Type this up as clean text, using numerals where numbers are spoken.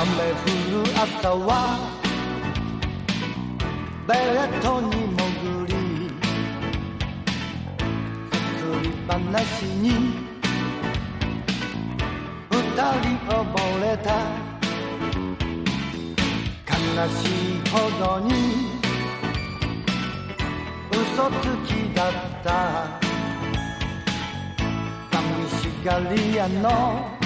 雨降る朝はベッドに潜り作り話に二人溺れた悲しいほどに嘘つきだった寂しがり屋の